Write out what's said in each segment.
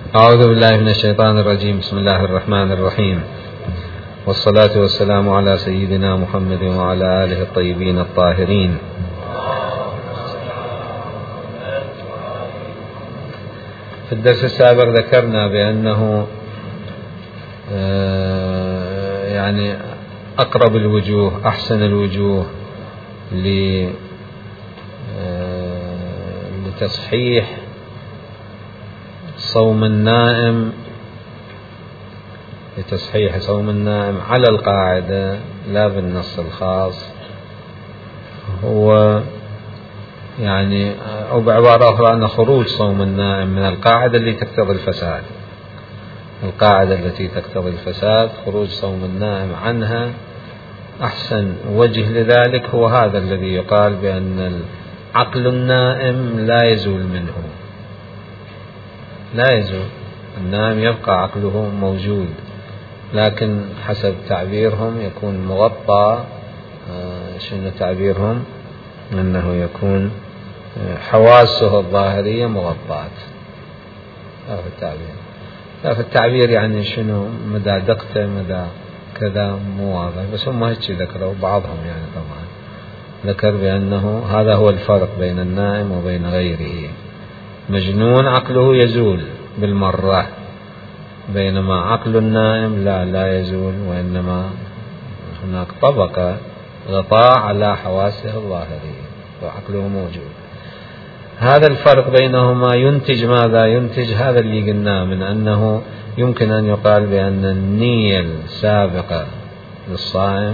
أعوذ بالله من الشيطان الرجيم. بسم الله الرحمن الرحيم، والصلاة والسلام على سيدنا محمد وعلى آله الطيبين الطاهرين. في الدرس السابق ذكرنا بأنه يعني أقرب الوجوه، أحسن الوجوه لتصحيح صوم النائم، لتصحيح صوم النائم على القاعدة لا بالنص الخاص، هو يعني أو بعبارة أخرى أن خروج صوم النائم من القاعدة التي تقتضي الفساد، القاعدة التي تقتضي الفساد خروج صوم النائم عنها أحسن وجه لذلك هو هذا الذي يقال بأن عقل النائم لا يزول منه، لا يزول، النائم يبقى عقله موجود، لكن حسب تعبيرهم يكون مغطى. شنو تعبيرهم؟ أنه يكون حواسه الظاهرية مغطاة. هذا التعبير، في التعبير يعني شنو مدى دقته مدى كذا مو واضح، بس هم هيك ذكروا بعضهم، يعني طبعا ذكر بأنه هذا هو الفرق بين النائم وبين غيره. مجنون عقله يزول بالمرة، بينما عقل النائم لا يزول، وإنما هناك طبقة غطاء على حواسه الظاهرية وعقله موجود. هذا الفرق بينهما ينتج ماذا؟ ينتج هذا اللي قلناه من أنه يمكن أن يقال بأن النية السابقة للصائم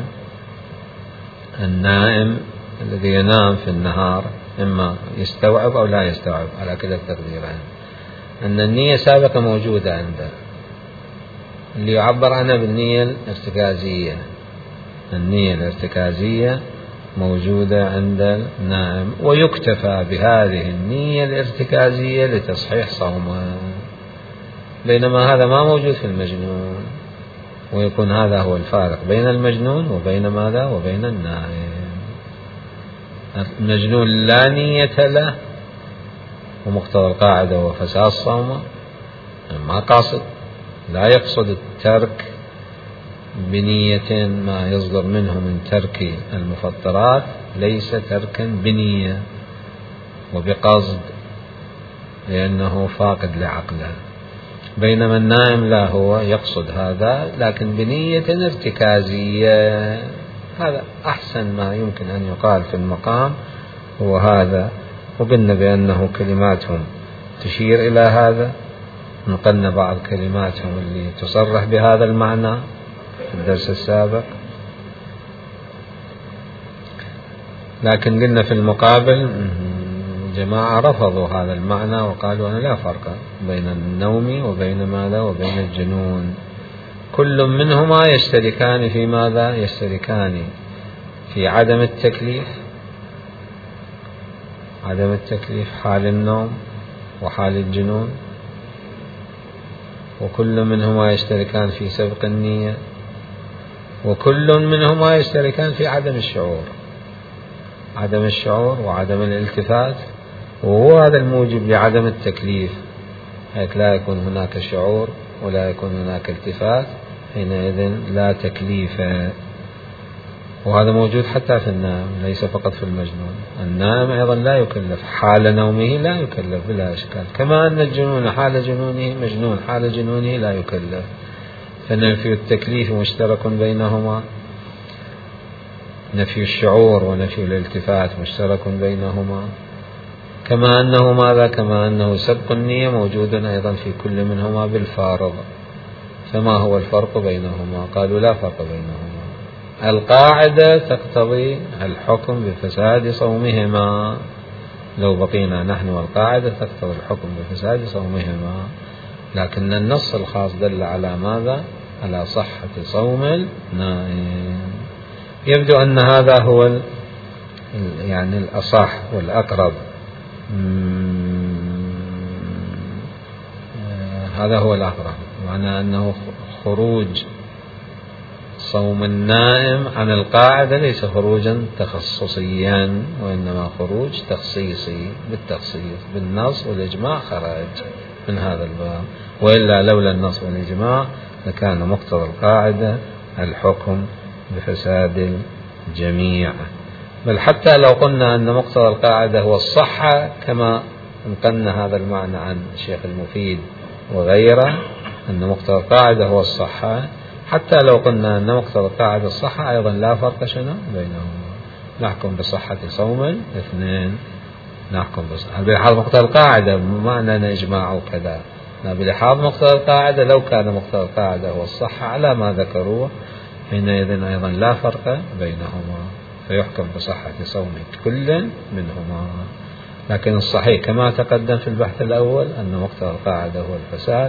النائم الذي ينام في النهار إما يستوعب أو لا يستوعب على كلا التقديرين، أن النية سابقة موجودة عنده، اللي يعبر عنها بالنية الارتكازية. النية الارتكازية موجودة عند النائم، ويكتفى بهذه النية الارتكازية لتصحيح صومه، بينما هذا ما موجود في المجنون، ويكون هذا هو الفارق بين المجنون وبين ماذا؟ وبين النائم. المجنون لا نية له، ومقتضى القاعدة هو فساد صومه، ما قاصد، لا يقصد الترك بنية ما يصدر منه من ترك المفطرات، ليس تركا بنية وبقصد، لأنه فاقد لعقله، بينما النائم لا، هو يقصد هذا لكن بنية ارتكازية. هذا أحسن ما يمكن أن يقال في المقام هو هذا، وقلنا بأنه كلماتهم تشير إلى هذا، نقلنا بعض كلماتهم اللي تصرح بهذا المعنى في الدرس السابق، لكن قلنا في المقابل جماعة رفضوا هذا المعنى وقالوا أن لا فرق بين النوم وبين ماذا؟ وبين الجنون، كل منهما يشتركان في ماذا؟ يشتركان في عدم التكليف، عدم التكليف حال النوم وحال الجنون، وكل منهما يشتركان في سبق النية، وكل منهما يشتركان في عدم الشعور، عدم الشعور وعدم الالتفات، وهو هذا الموجب لعدم التكليف، حيث لا يكون هناك شعور ولا يكون هناك التفات، حينئذ لا تكليف. وهذا موجود حتى في النائم، ليس فقط في المجنون، النائم أيضا لا يكلف، حال نومه لا يكلف بلا إشكال، كما أن الجنون حال جنونه مجنون حال جنونه لا يكلف، فنفي التكليف مشترك بينهما، نفي الشعور ونفي الالتفات مشترك بينهما، كما أنه ماذا؟ كما أنه سبق النية موجود أيضا في كل منهما بالفارض. فما هو الفرق بينهما؟ قالوا لا فرق بينهما، القاعدة تقتضي الحكم بفساد صومهما، لو بقينا نحن والقاعدة تقتضي الحكم بفساد صومهما، لكن النص الخاص دل على ماذا؟ على صحة صوم النائم. يبدو أن هذا هو يعني الأصح والأقرب، هذا هو الأقرب، معنى أنه خروج صوم النائم عن القاعدة ليس خروجا تخصصيا، وإنما خروج تخصيصي بالتخصيص بالنص والإجماع خرج. من هذا الباب، وإلا لولا النص والإجماع لكان مقتضى القاعدة الحكم بفساد الجميع. بل حتى لو قلنا أن مقتضى القاعدة هو الصحة، كما انقلنا هذا المعنى عن الشيخ المفيد وغيره أن مقتضى القاعدة هو الصحة، حتى لو قلنا أن مقتضى القاعدة الصحة أيضا لا فرق شنو بينهما. نحكم بصحة صوم الاثنين، نحكم بصحة بلحاظ مقتضى القاعدة، معنى أن إجماع وكذا، بلحاظ مقتضى القاعدة. لو كان مقتضى القاعدة هو الصحة على ما ذكروه حينئذ أيضا لا فرق بينهما، فيحكم بصحة صوم كل منهما. لكن الصحيح كما تقدم في البحث الأول أن مقتضى القاعدة هو الفساد،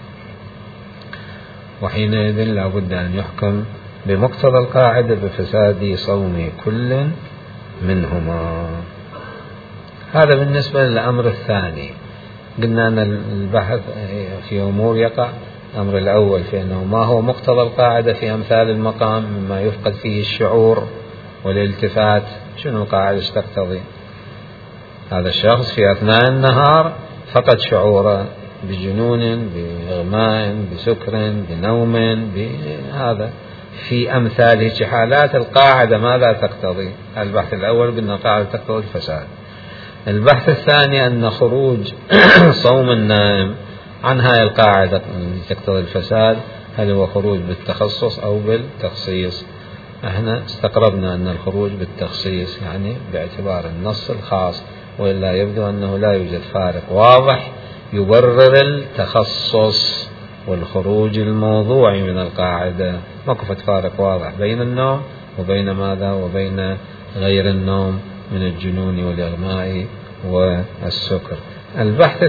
وحينئذ لا بد أن يحكم بمقتضى القاعدة بفساد صوم كل منهما. هذا بالنسبة للأمر الثاني. قلنا أن البحث في أمور يقع. الأمر الأول في أنه ما هو مقتضى القاعدة في أمثال المقام مما يفقد فيه الشعور والالتفات. شنو القاعدة تقتضي؟ هذا الشخص في أثناء النهار فقد شعوره بجنون، بإغماء، بسكر، بنوم، بهذا. في أمثال هذه حالات القاعدة ماذا تقتضي؟ البحث الأول قلنا القاعدة تقتضي الفساد. البحث الثاني أن خروج صوم النائم عن هاي القاعدة التي تقتضي الفساد هل هو خروج بالتخصص أو بالتخصيص. احنا استقربنا أن الخروج بالتخصيص يعني باعتبار النص الخاص، وإلا يبدو أنه لا يوجد فارق واضح يبرر التخصص والخروج الموضوعي من القاعدة. ماكو فارق واضح بين النوم وبين ماذا وبين غير النوم من الجنون والإغماء والسكر. البحث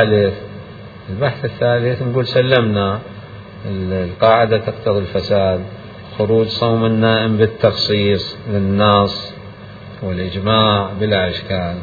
الثالث نقول سلمنا القاعدة تقتضي الفساد، خروج صوم النائم بالتخصيص للنص والإجماع بلا إشكال.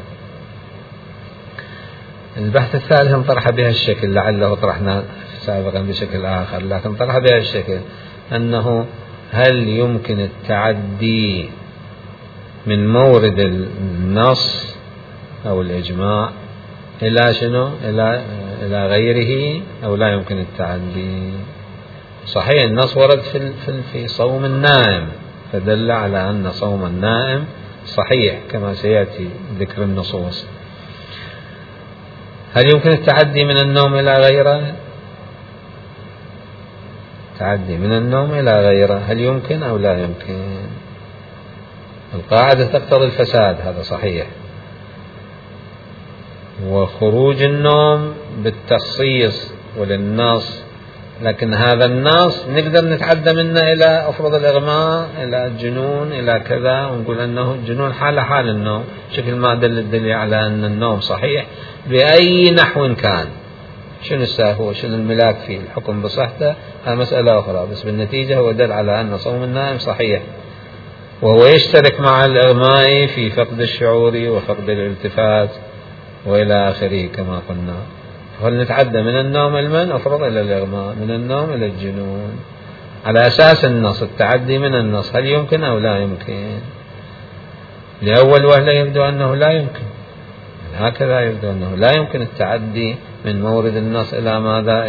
البحث الثالث انطرح بها الشكل، لعله طرحنا سابقا بشكل آخر، لكن طرح بها الشكل أنه هل يمكن التعدي من مورد النص أو الإجماع إلى شنو إلى غيره أو لا يمكن التعدي؟ صحيح النص ورد في صوم النائم فدل على أن صوم النائم صحيح كما سيأتي ذكر النصوص. هل يمكن التعدي من النوم إلى غيره؟ تعدي من النوم إلى غيره هل يمكن أو لا يمكن؟ القاعدة تقتضي الفساد، هذا صحيح، وخروج النوم بالتخصيص وللنص، لكن هذا النص نقدر نتعدى منه إلى أفرض الإغماء، إلى الجنون، إلى كذا، ونقول أنه الجنون حال النوم، شكل ما دل الدليل على أن النوم صحيح بأي نحو كان. شنو الساهو شنو الملاك في الحكم بصحته هذه مسألة أخرى، بس بالنتيجة هو دل على أن صوم النائم صحيح، وهو يشترك مع الإغماء في فقد الشعور وفقد الالتفات وإلى آخره كما قلنا. هل نتعدى من النوم المن أفرض إلى الإغماء، من النوم إلى الجنون على أساس النص، التعدي من النص هل يمكن أو لا يمكن؟ لأول وهلة يبدو أنه لا يمكن، هكذا يبدو أنه لا يمكن التعدي من مورد النص إلى ماذا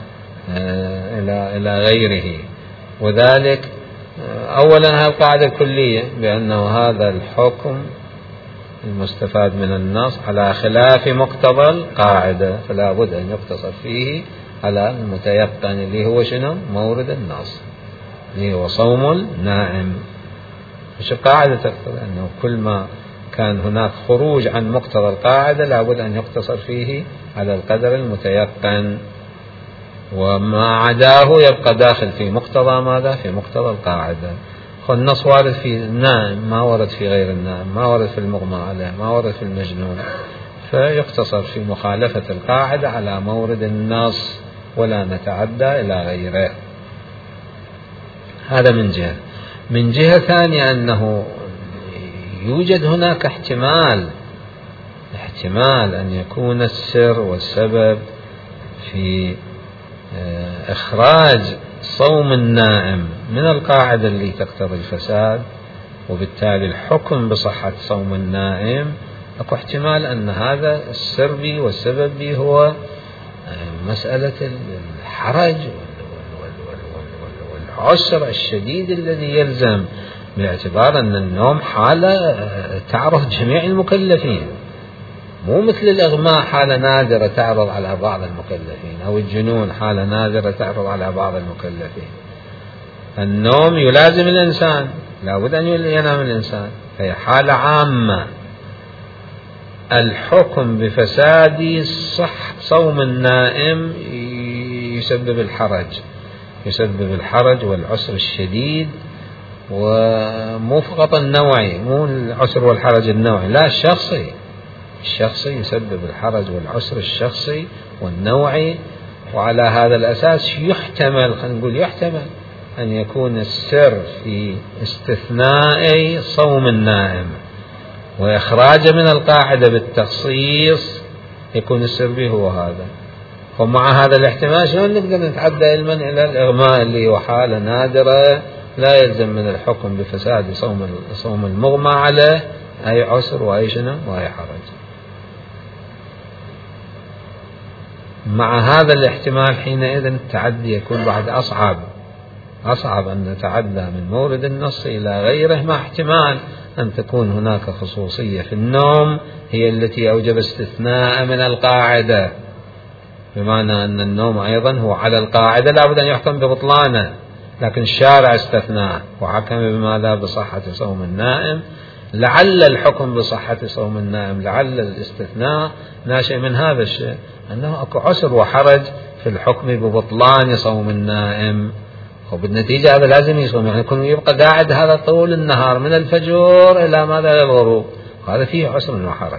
إلى غيره. وذلك أولا هذه القاعدة الكلية بأنه هذا الحكم المستفاد من النص على خلاف مقتضى القاعدة، فلا بد أن يقتصر فيه على المتيقن اللي هو شنو مورد النص اللي هو صوم النائم. مش القاعدة تقتضي أنه كل ما كان هناك خروج عن مقتضى القاعدة لا بد أن يقتصر فيه على القدر المتيقن، وما عداه يبقى داخل في مقتضى ماذا في مقتضى القاعدة. النص وارد في النائم ما ورد في غير النائم، ما ورد في المغمى عليه، ما ورد في المجنون، فيقتصر في مخالفة القاعدة على مورد النص ولا نتعدى إلى غيره. هذا من جهة. من جهة ثانية أنه يوجد هناك احتمال أن يكون السر والسبب في إخراج صوم النائم من القاعدة اللي تقتضي الفساد، وبالتالي الحكم بصحة صوم النائم. أكو احتمال أن هذا السر بي والسبب بي هو مسألة الحرج والعسر الشديد الذي يلزم، باعتبار أن النوم حالة تعرض جميع المكلفين، مو مثل الإغماء حالة نادرة تعرض على بعض المكلفين، أو الجنون حالة نادرة تعرض على بعض المكلفين. النوم يلازم الإنسان، لا بد أن ينام الإنسان، فهي حالة عامة. الحكم بفساد صوم النائم يسبب الحرج والعسر الشديد، ومو فقط النوعي، مو العسر والحرج النوعي، لا الشخصي يسبب الحرج والعسر الشخصي والنوعي. وعلى هذا الأساس يحتمل أن يكون السر في استثناء صوم النائم وإخراجه من القاعدة بالتخصيص، يكون السر به هو هذا. ومع هذا الاحتمال شلون نقدر نتعدى علما إلى الإغماء اللي هو حالة نادرة لا يلزم من الحكم بفساد صوم المغمى عليه أي عسر وأي شنو وأي حرج. مع هذا الاحتمال حينئذ التعدي يكون بعد أصعب أن نتعدى من مورد النص إلى غيره، مع احتمال أن تكون هناك خصوصية في النوم هي التي أوجب استثناء من القاعدة، بمعنى أن النوم أيضا هو على القاعدة لا بد أن يحكم ببطلانه، لكن الشارع استثناء وحكم بماذا؟ بصحة صوم النائم. لعل الحكم بصحة صوم النائم، لعل الاستثناء ناشئ من هذا الشيء، أنه أكو عسر وحرج في الحكم ببطلان صوم النائم، وبالنتيجة هذا لازم يصوم، يعني يكون يبقى قاعد هذا طول النهار من الفجر إلى ماذا؟ الغروب، هذا فيه عسر وحرج.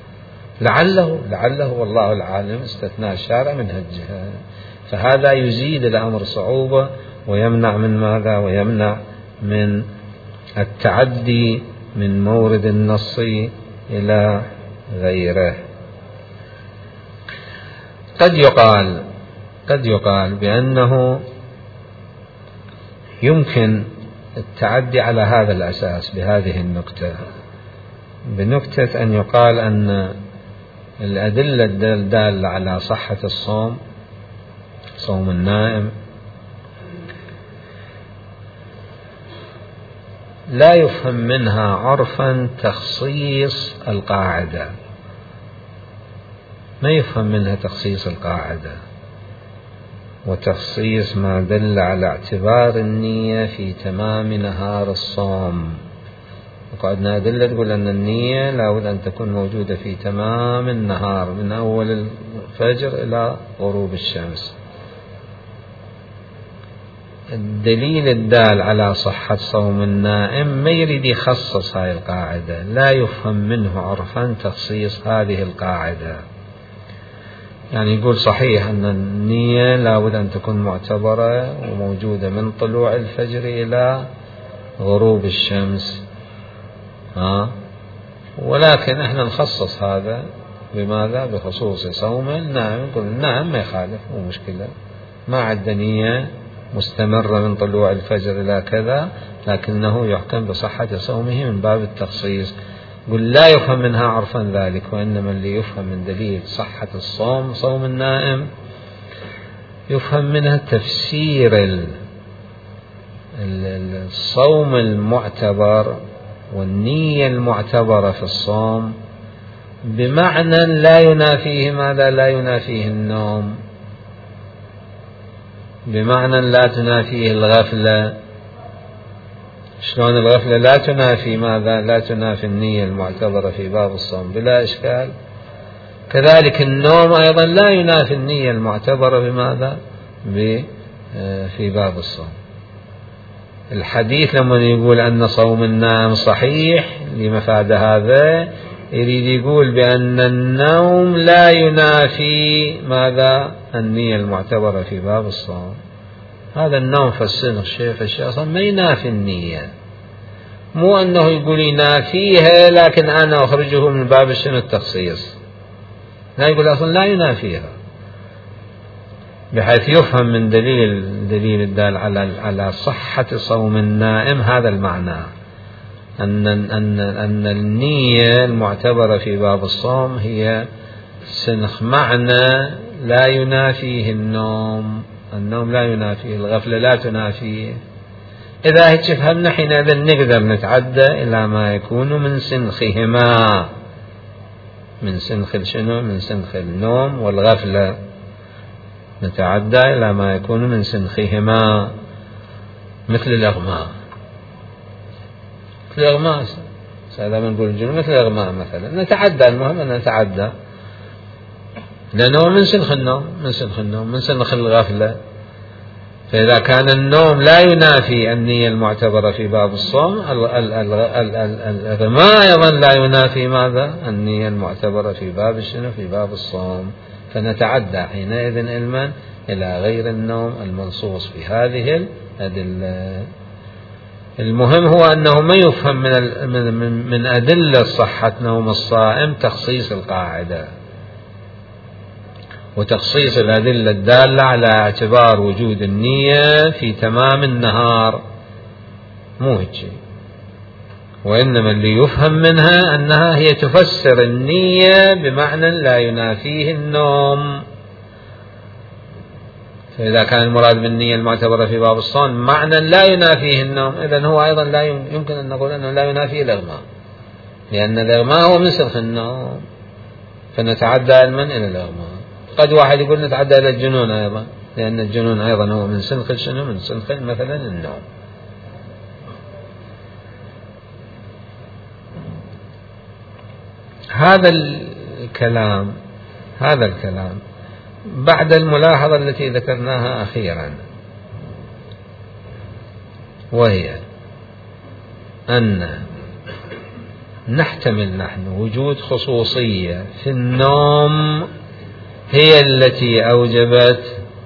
لعله والله العالم استثناء الشارع من هالجهة، فهذا يزيد الأمر صعوبة ويمنع من ماذا؟ ويمنع من التعدي من مورد النص إلى غيره. قد يقال بأنه يمكن التعدي على هذا الأساس بهذه النكتة، بنكتة أن يقال أن الأدلة الدالة على صحة صوم النائم لا يفهم منها عرفا تخصيص القاعدة، ما يفهم منها تخصيص القاعدة وتخصيص ما دل على اعتبار النية في تمام نهار الصوم. وقعدنا أدلة تقول أن النية لا بد أن تكون موجودة في تمام النهار من أول الفجر إلى غروب الشمس. الدليل الدال على صحة صوم النائم ما يريد يخصص هذه القاعدة، لا يفهم منه عرفا تخصيص هذه القاعدة. يعني يقول صحيح أن النية لا بد أن تكون معتبرة وموجودة من طلوع الفجر إلى غروب الشمس، ولكن احنا نخصص هذا بماذا؟ بخصوص صوم النائم. نقول النائم ما يخالف، مو مشكلة، ما عد نية مستمرة من طلوع الفجر إلى كذا، لكنه يحكم بصحة صومه من باب التخصيص. يقول لا يفهم منها عرفا ذلك، وإنما اللي يفهم من دليل صحة صوم النائم يفهم منها تفسير الصوم المعتبر والنية المعتبرة في الصوم بمعنى لا ينافيه ماذا؟ لا ينافيه النوم، بمعنى لا تنافيه الغفلة. شلون الغفلة لا تنافي ماذا؟ لا تنافي النية المعتبرة في باب الصوم بلا إشكال. كذلك النوم أيضا لا ينافي النية المعتبرة بماذا؟ في باب الصوم. الحديث لما يقول أن صوم النائم صحيح لمفاد هذا يريد يقول بأن النوم لا ينافي ماذا؟ النية المعتبرة في باب الصوم. هذا النوم في الشيء أصلا ما ينافي النية، مو أنه يقول ينافيها لكن أنا أخرجه من باب التخصيص، لا، يقول أصلا لا ينافيها، بحيث يفهم من دليل الدال على صحة صوم النائم هذا المعنى، أن النية المعتبرة في باب الصوم هي سنخ معنى لا ينافيه النوم لا ينافيه الغفلة، لا تنافيه. إذا هيك فهمنا حينئذ نقدر نتعدى إلى ما يكون من سنخهما، من سنخ شنو؟ من سنخ النوم والغفلة، نتعدى إلى ما يكون من سنخهما، مثل الإغماء. مثل الإغماء هذا من نقول الجنون، مثل الإغماء مثلا نتعدى، المهم أن نتعدى لأنه من سنخ النوم، من سنخ الغفلة. فإذا كان النوم لا ينافي النية المعتبرة في باب الصوم، الإغماء أيضا لا ينافي ماذا؟ النية المعتبرة في باب شنو؟ في باب الصوم. فنتعدى حينئذ علما إلى غير النوم المنصوص في هذه الأدلة. المهم هو أنه ما يفهم من أدلة صحة نوم الصائم تخصيص القاعدة وتخصيص الأدلة الدالة على اعتبار وجود النية في تمام النهار، مو هيك، وإنما اللي يفهم منها أنها هي تفسر النية بمعنى لا ينافيه النوم. فإذا كان المراد بالنية المعتبرة في باب الصوم معنى لا ينافيه النوم، إذن هو أيضا لا يمكن أن نقول أنه لا ينافيه الإغماء، لأن الإغماء هو من سنخ النوم، فنتعدى علما إلى الإغماء. قد واحد يقول نتعدى إلى الجنون أيضا، لأن الجنون أيضا هو من سنخ شنو؟ من سنخ مثلا النوم. هذا الكلام بعد الملاحظة التي ذكرناها أخيرا، وهي أن نحتمل نحن وجود خصوصية في النوم هي التي أوجبت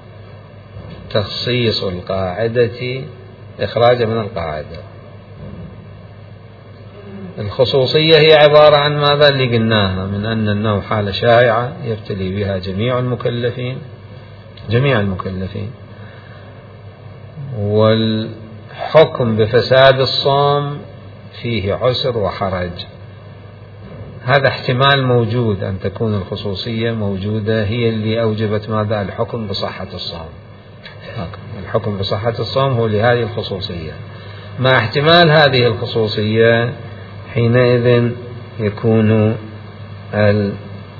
تخصيص القاعدة، إخراجا من القاعدة. الخصوصية هي عبارة عن ماذا اللي قلناها، من أن النوم حالة شائعة يبتلي بها جميع المكلفين، والحكم بفساد الصوم فيه عسر وحرج. هذا احتمال موجود أن تكون الخصوصية موجودة هي اللي أوجبت ماذا؟ الحكم بصحة الصوم. الحكم بصحة الصوم هو لهذه الخصوصية. مع احتمال هذه الخصوصية حينئذ يكون الدعوى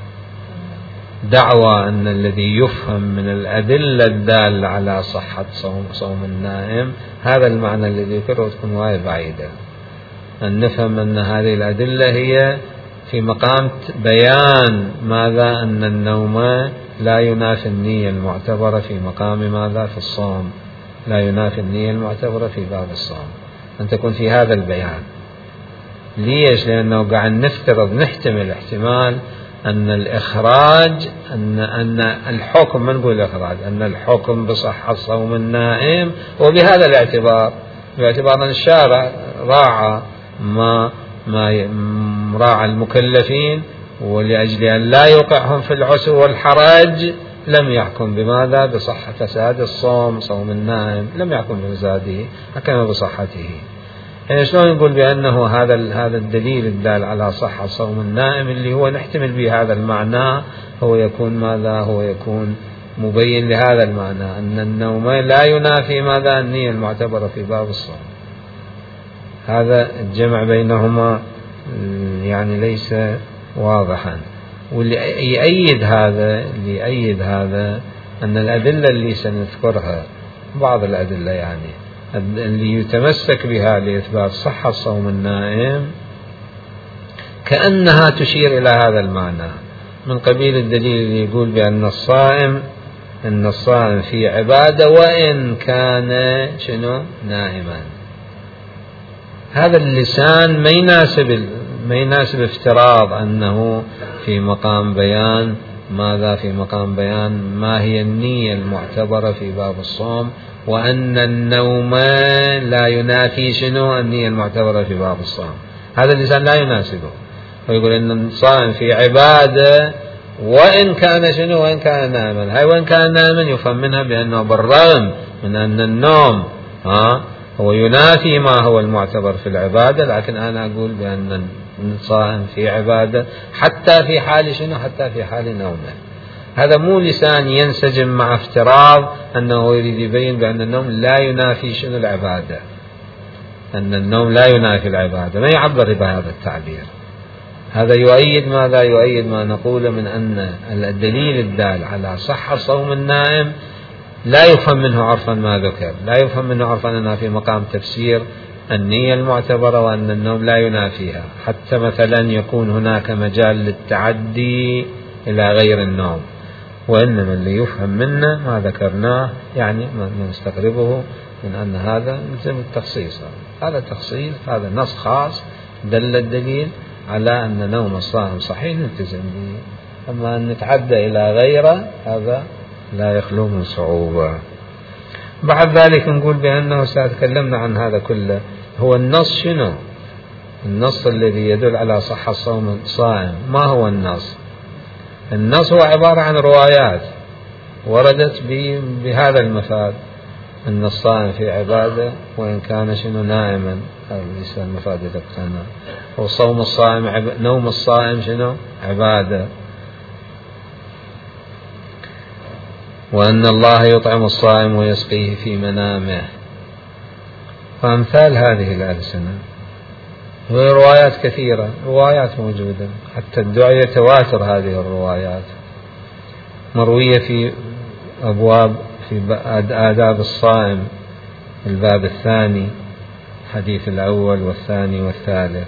أن الذي يفهم من الأدلة الدالة على صحة صوم النائم هذا المعنى الذي يكره تكون وايد بعيدة. أن نفهم أن هذه الأدلة هي في مقام بيان ماذا؟ أن النوم لا ينافي النية المعتبرة في مقام ماذا؟ في الصوم، لا ينافي النية المعتبرة في باب الصوم، أن تكون في هذا البيان. ليش؟ لأنه قاعد نحتمل احتمال أن الإخراج أن الحكم، ما نقول الإخراج، أن الحكم بصحة صوم النائم، وبهذا باعتبار أن الشارع راعى ما راعى المكلفين، ولأجل أن لا يوقعهم في العسر والحرج لم يحكم بماذا؟ بصحة فساد الصوم، صوم النائم لم يحكم بفساده، حكم بصحته. يعني شلون نقول بأنه هذا الدليل الدال على صحة صوم النائم اللي هو نحتمل به هذا المعنى هو يكون ماذا؟ هو يكون مبين لهذا المعنى أن النوم لا ينافي ماذا؟ النية المعتبرة في باب الصوم. هذا الجمع بينهما يعني ليس واضحا. واللي يؤيد هذا أن الأدلة اللي سنذكرها، بعض الأدلة يعني اللي يتمسك بها لإثبات صحة صوم النائم كأنها تشير إلى هذا المعنى، من قبيل الدليل اللي يقول بأن الصائم في عبادة وإن كان نائما. هذا اللسان ما يناسب افتراض أنه في مقام بيان ماذا؟ في مقام بيان ما هي النية المعتبرة في باب الصوم، وأن النوم لا ينافي النية المعتبرة في باب الصوم. هذا اللسان لا يناسبه، ويقول أن الصائم في عبادة وإن كان وإن كان نائما. هاي وإن كان نائما يفهم منها بأنه بالرغم من أن النوم هو ينافي ما هو المعتبر في العبادة، لكن أنا أقول بأن الصائم في عبادة حتى في حال حتى في حال نومه. هذا مو لسان ينسجم مع افتراض أنه يريد يبين بأن النوم لا ينافي شنو العبادة، أن النوم لا ينافي العبادة، ما يعبر بهذا التعبير. هذا يؤيد ماذا؟ يؤيد ما نقوله من أن الدليل الدال على صحة صوم النائم لا يفهم منه عرفا ما ذكر، لا يفهم منه عرفا أنها في مقام تفسير النية المعتبرة وأن النوم لا ينافيها، حتى مثلا يكون هناك مجال للتعدي إلى غير النوم. وإنما اللي يفهم منا ما ذكرناه، يعني ما نستغربه من أن هذا يلزم التخصيص. هذا تخصيص، هذا نص خاص دل الدليل على أن نوم الصائم صحيح نلتزم به، أما أن نتعدى إلى غيره هذا لا يخلو من صعوبة. بعد ذلك نقول بأنه سأتكلمنا عن هذا كله. هو النص شنو؟ النص الذي يدل على صحة صوم الصائم ما هو النص؟ النص هو عبارة عن روايات وردت بهذا المفاد، أن الصائم في عبادة وإن كان شنو نائما، هذا ليس المفاد يتقتنى. وصوم الصائم نوم الصائم شنو؟ عبادة. وأن الله يطعم الصائم ويسقيه في منامه، فأمثال هذه الألسنة. وروايات كثيرة، روايات موجودة، حتى الدعاء يتواتر هذه الروايات، مروية في أبواب في آداب الصائم، الباب الثاني، الحديث الأول والثاني والثالث.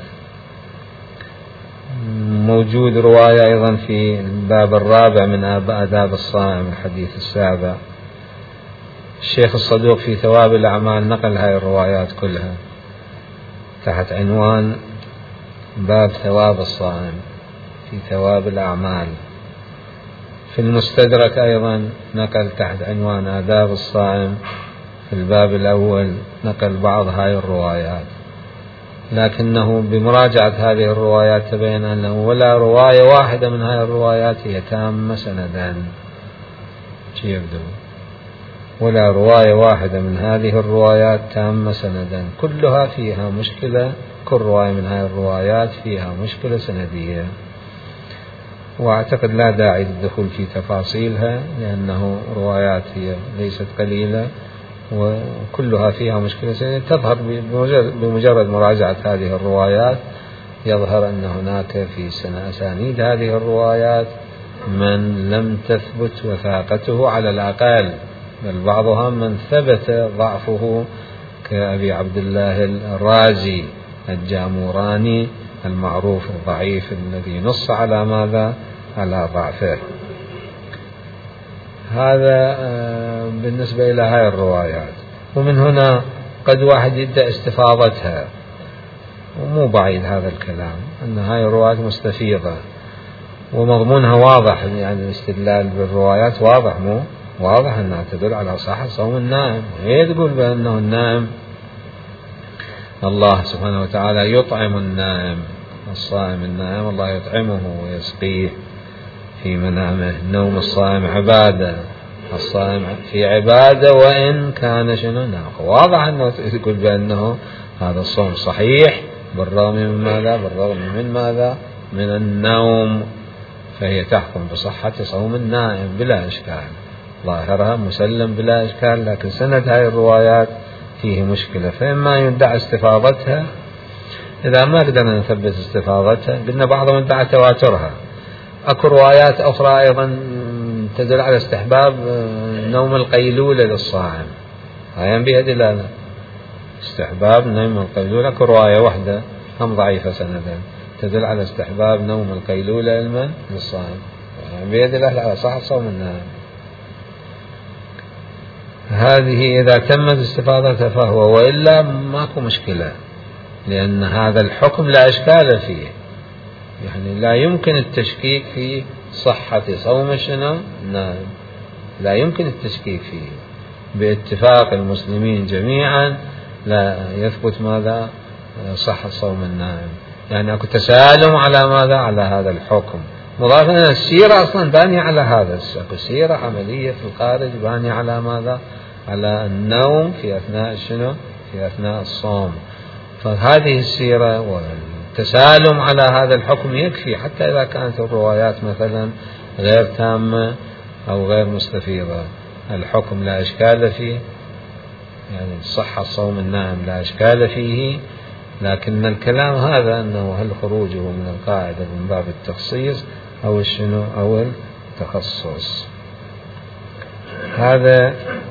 موجود رواية أيضا في الباب الرابع من آداب الصائم، الحديث السابع. الشيخ الصدوق في ثواب الأعمال نقل هذه الروايات كلها تحت عنوان باب ثواب الصائم في ثواب الأعمال. في المستدرك أيضا نقل تحت عنوان آداب الصائم في الباب الأول، نقل بعض هذه الروايات، لكنه بمراجعة هذه الروايات تبين أنه ولا رواية واحدة من هذه الروايات هي تامة سندا، يبدو ولا رواية واحدة من هذه الروايات تامة سندا، كلها فيها مشكلة، كل رواية من هذه الروايات فيها مشكلة سندية. وأعتقد لا داعي للدخول في تفاصيلها، لأنه روايات هي ليست قليلة وكلها فيها مشكلة سندية تظهر بمجرد مراجعة هذه الروايات. يظهر أن هناك في أسانيد هذه الروايات من لم تثبت وثاقته على الأقل، بل بعضها من ثبت ضعفه، كأبي عبد الله الرازي الجاموراني المعروف الضعيف الذي نص على ماذا؟ على ضعفه. هذا بالنسبة إلى هذه الروايات. ومن هنا قد واحد يبدأ استفاضتها، ومو بعيد هذا الكلام أن هذه الروايات مستفيضة ومضمونها واضح، يعني الاستدلال بالروايات واضح، مو واضح أنها تدل على صحة صوم النائم. هي تقول بأنه النائم الله سبحانه وتعالى يطعم النائم، الصائم النائم الله يطعمه ويسقيه في منامه. نوم الصائم عبادة، الصائم في عبادة وإن كان شنو ناقة. واضح أنه تقول بأنه هذا الصوم صحيح بالرغم من ماذا؟ بالرغم من ماذا؟ من النوم، فهي تحكم بصحة صوم النائم بلا إشكال، ظاهرها مسلم بلا إشكال. لكن سند هذه الروايات فيه مشكلة، فإما يدعى استفاضتها، إذا ما قدرنا نثبت استفاضتها قلنا بعضهم يدعى تواترها. أكو روايات أخرى أيضا تدل على استحباب نوم القيلولة للصائم، هاي بها دلالة استحباب نوم القيلولة. أكو رواية واحدة هم ضعيفة سندا تدل على استحباب نوم القيلولة للصائم، بها دلالة على صحة صوم النائم. هذه إذا تمت استفاضتها فهو، وإلا ماكو مشكلة، لأن هذا الحكم لا إشكال فيه، يعني لا يمكن التشكيك في صحة صوم شنو النائم، لا يمكن التشكيك فيه باتفاق المسلمين جميعا، لا يثبت ماذا؟ صحة صوم النائم. يعني أكو تسالم على ماذا؟ على هذا الحكم. مضافا أن السيرة أصلا بانية على هذا، السيرة عملية في الخارج بانية على ماذا؟ على النوم في أثناء شنو؟ في أثناء الصوم. فهذه السيرة والتسالم على هذا الحكم يكفي، حتى إذا كانت الروايات مثلا غير تامة أو غير مستفيضة. الحكم لا إشكال فيه، يعني صحة صوم النائم لا إشكال فيه، لكن الكلام هذا أنه هل خروجه من القاعدة من باب التخصيص أو الشنو أو التخصص. هذا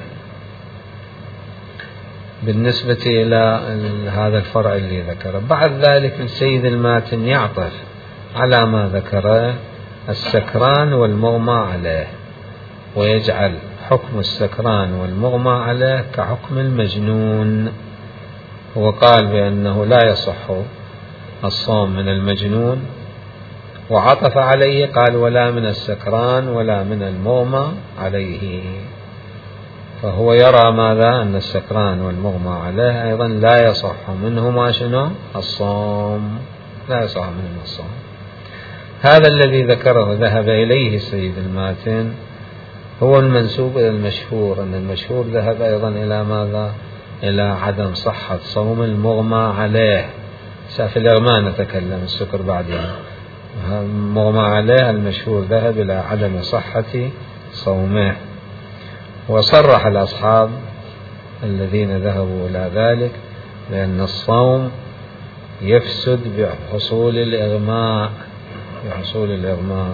بالنسبة إلى هذا الفرع اللي ذكره. بعد ذلك السيد الماتن يعطف على ما ذكره السكران والمغمى عليه، ويجعل حكم السكران والمغمى عليه كحكم المجنون، وقال بأنه لا يصح الصوم من المجنون، وعطف عليه قال ولا من السكران ولا من المغمى عليه. فهو يرى ماذا؟ أن السكران والمغمى عليه أيضا لا يصح منهما شنو؟ الصوم، لا يصح منهما الصوم. هذا الذي ذكره ذهب إليه السيد الماتن هو المنسوب إلى المشهور، أن المشهور ذهب أيضا إلى ماذا؟ إلى عدم صحة صوم المغمى عليه. في الإغماء نتكلم، السكر بعدين. المغمى عليه المشهور ذهب إلى عدم صحة صومه، وصرح الأصحاب الذين ذهبوا إلى ذلك بأن الصوم يفسد بحصول الإغماء، بحصول الإغماء،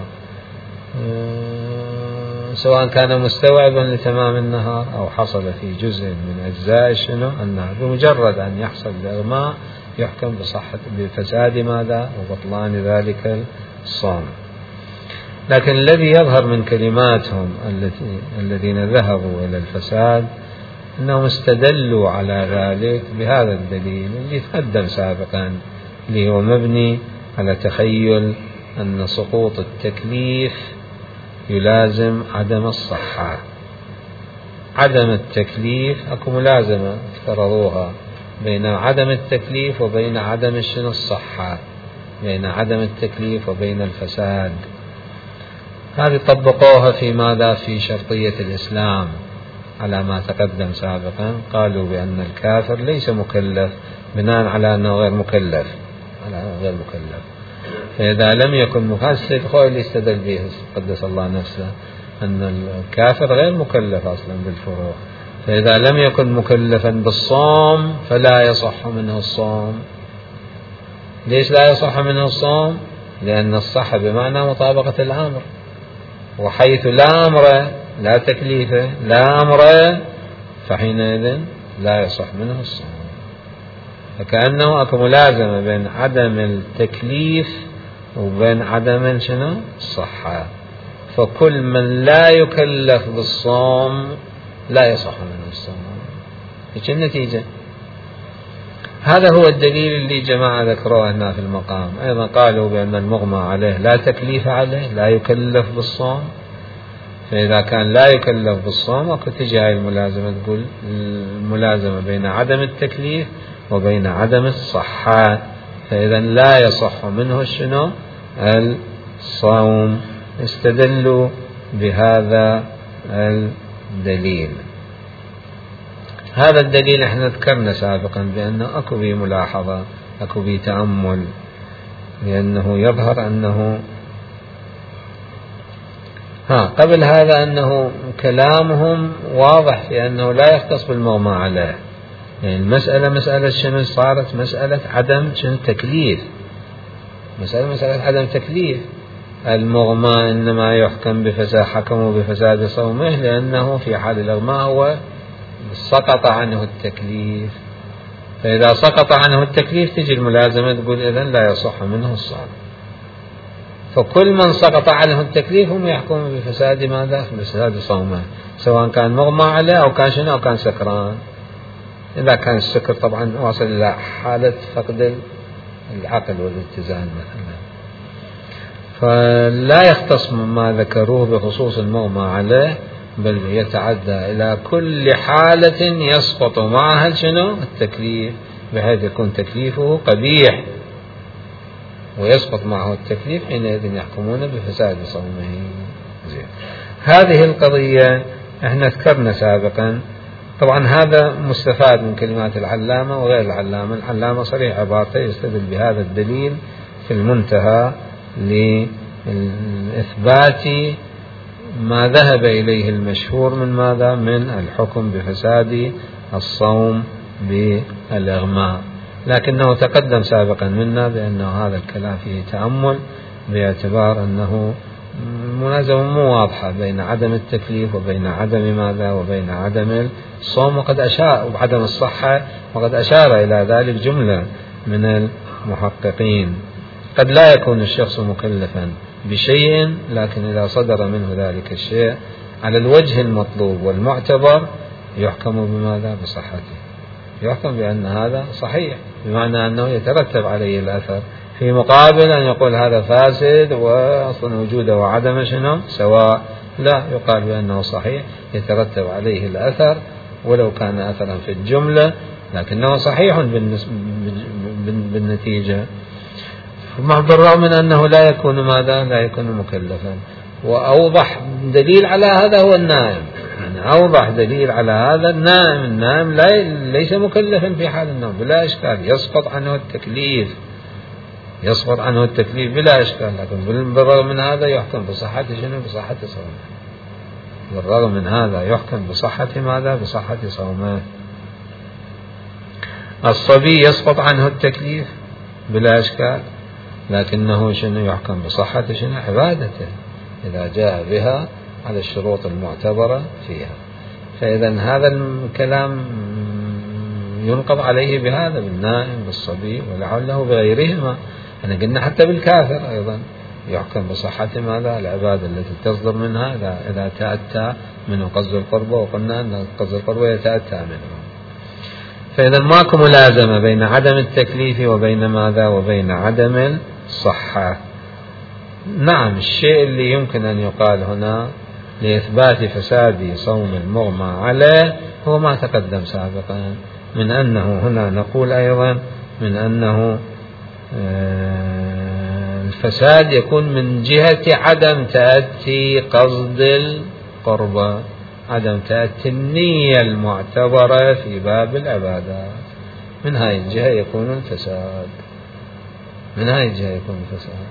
سواء كان مستوعبا لتمام النهار أو حصل في جزء من أجزاء شنو النهار. بمجرد أن يحصل الإغماء يحكم بفساد ماذا؟ وبطلان ذلك الصوم. لكن الذي يظهر من كلماتهم الذين ذهبوا إلى الفساد أنهم استدلوا على ذلك بهذا الدليل اللي تقدم سابقا، اللي هو مبني على تخيل أن سقوط التكليف يلازم عدم الصحة. عدم التكليف أكو ملازمة افترضوها بين عدم التكليف وبين عدم الصحة، بين عدم التكليف وبين الفساد. هذه طبقوها في ماذا؟ في شرطية الإسلام على ما تقدم سابقا. قالوا بأن الكافر ليس مكلف بناء على أنه غير مكلف، فإذا لم يكن مفسد خوي استدل به قدس الله نفسه أن الكافر غير مكلف أصلا بالفروع، فإذا لم يكن مكلفا بالصوم فلا يصح منه الصوم. ليش لا يصح منه الصوم؟ لأن الصحة بمعنى مطابقة الأمر، وحيث لا أمر لا تكليفه لا أمر فحينئذ لا يصح منه الصوم. فكأنه أكو ملازمة بين عدم التكليف وبين عدم الصحة. فكل من لا يكلف بالصوم لا يصح منه الصوم. ايش النتيجة؟ هذا هو الدليل اللي جماعة ذكروه هنا في المقام. أيضا قالوا بأن المغمى عليه لا تكليف عليه، لا يكلف بالصوم. فإذا كان لا يكلف بالصوم أكو تجي هاي الملازمة، تقول الملازمة بين عدم التكليف وبين عدم الصحة، فإذا لا يصح منه الصوم. استدلوا بهذا الدليل. هذا الدليل احنا ذكرنا سابقا بأنه أكو به ملاحظة، أكو به تأمل، لأنه يظهر أنه قبل هذا أنه كلامهم واضح في أنه لا يختص بالمغمى عليه. يعني المسألة مسألة صارت مسألة عدم تكليف، مسألة عدم تكليف. المغمى إنما يحكم حكموا بفساد صومه لأنه في حال الإغماء هو سقط عنه التكليف. فإذا سقط عنه التكليف تجي الملازمة تقول إذن لا يصح منه الصوم. فكل من سقط عنه التكليف هم يحكمون بفساد ماذا؟ بفساد صومه، سواء كان مغمى عليه أو كان أو كان سكران. إذا كان السكر طبعا واصل إلى حالة فقد العقل والاتزان مثلا، فلا يختص ما ذكروه بخصوص المغمى عليه، بل يتعدى إلى كل حالة يسقط معها التكليف، بحيث يكون تكليفه قبيح ويسقط معه التكليف، حينئذ يحكمون بفساد صومه. هذه القضية احنا ذكرنا سابقا. طبعا هذا مستفاد من كلمات العلامة وغير العلامة. العلامة صريح عبارته يستدل بهذا الدليل في المنتهى لإثبات ما ذهب إليه المشهور من ماذا؟ من الحكم بفساد الصوم بالإغماء، لكنه تقدم سابقا منا بأن هذا الكلام فيه تأمل، باعتبار أنه منازعة مو واضحة بين عدم التكليف وبين عدم ماذا وبين عدم الصوم، وقد أشار وعدم الصحة، وقد أشار إلى ذلك جملة من المحققين. قد لا يكون الشخص مكلفا بشيء، لكن إذا صدر منه ذلك الشيء على الوجه المطلوب والمعتبر يحكم بماذا؟ بصحته، يحكم بأن هذا صحيح، بمعنى أنه يترتب عليه الأثر، في مقابل أن يقول هذا فاسد وأصلا وجوده وعدمه شنو سواء، لا، يقال بأنه صحيح يترتب عليه الأثر ولو كان أثرا في الجملة، لكنه صحيح بالنتيجة، بالرغم من أنه لا يكون ماذا؟ لا يكون مكلفا. وأوضح دليل على هذا هو النائم، يعني أوضح دليل على هذا النائم ليس مكلفا في حال النوم بلا إشكال، يسقط عنه التكليف، يسقط عنه التكليف بلا إشكال، لكن بالرغم من هذا يحكم بصحة شنو؟ بصحة صومه. بالرغم من هذا يحكم بصحة ماذا؟ بصحة صومه. الصبي يسقط عنه التكليف بلا إشكال، لكنه شنو؟ يحكم بصحة شنو؟ عبادته، إذا جاء بها على الشروط المعتبرة فيها. فإذا هذا الكلام ينقض عليه بهذا، بالنائم بالصبي ولعله بغيرهما. أنا قلنا حتى بالكافر أيضا يحكم بصحة ماذا؟ العبادة التي تصدر منها إذا تأتى منه قصد القربة، وقلنا أن قصد القربة يتأتى منه. فإذا ماكو ملازمة بين عدم التكليف وبين ماذا؟ وبين عدم الصحة. نعم، الشيء اللي يمكن أن يقال هنا لإثبات فساد صوم المغمى عليه هو ما تقدم سابقا، من أنه هنا نقول أيضا من أنه الفساد يكون من جهة عدم تأتي قصد القربة، عدم تأتي النية المعتبرة في باب العبادات، من هاي الجهة يكون الفساد، من هاي الجهة يكون الفساد،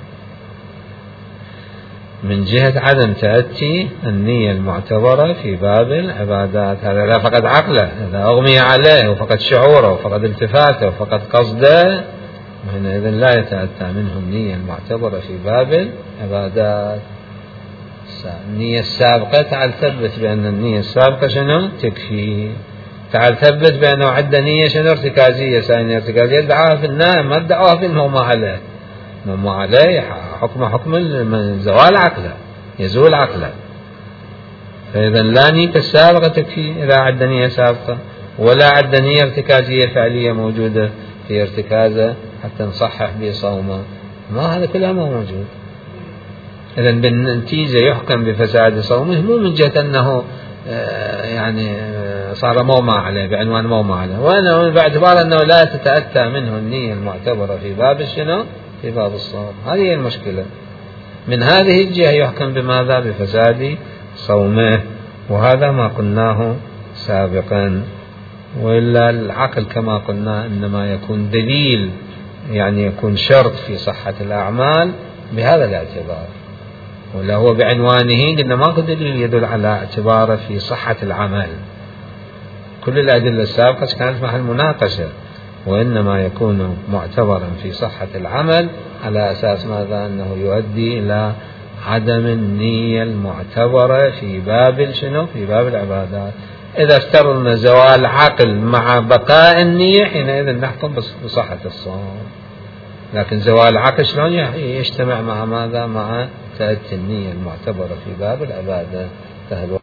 من جهة عدم تأتي النية المعتبرة في باب العبادات. هذا لا فقد عقله، إذا أغمي عليه وفقد شعوره وفقد التفاته وفقد قصده، إذن لا يتأتى منه النية المعتبرة في باب العبادات. النية السابقة تعال ثبت بأن النية السابقة شنو؟ تكفي. تعال ثبت بأنه عنده نية شنو؟ ارتكازية، ثانية ارتكازية ادعاها في النائم، ما ادعاها في المغمى عليه. المغمى عليه حكم زوال عقله، يزول عقله. فإذا لا نية السابقة تكفي إذا عد نية سابقة، ولا عد نية ارتكازية فعلية موجودة في ارتكازه حتى نصحح به صومه، ما هذا كله ما موجود. إذا بالنتيجة يحكم بفساد صومه مو من جهة أنه يعني صار مغمى عليه بعنوان مغمى عليه، وأنه باعتبار أنه لا تتأتى منه النية المعتبرة في باب الشنو؟ في باب الصوم. هذه المشكلة. من هذه الجهة يحكم بماذا؟ بفساد صومه، وهذا ما قلناه سابقا. وإلا العقل كما قلنا إنما يكون دليل، يعني يكون شرط في صحة الأعمال بهذا الاعتبار، ولا هو بعنوانه قلنا ماكو دليل يدل على اعتباره في صحة العمل. كل الأدلة السابقة كانت محل مناقشة، وإنما يكون معتبرا في صحة العمل على أساس ماذا؟ أنه يؤدي إلى عدم النية المعتبرة في باب شنو؟ في باب العبادات. إذا افترضنا زوال عقل مع بقاء النية حينئذ نحكم بصحة الصوم، لكن زوال عقل شلون يجتمع مع ماذا؟ مع تأتي النية المعتبرة في باب العبادة.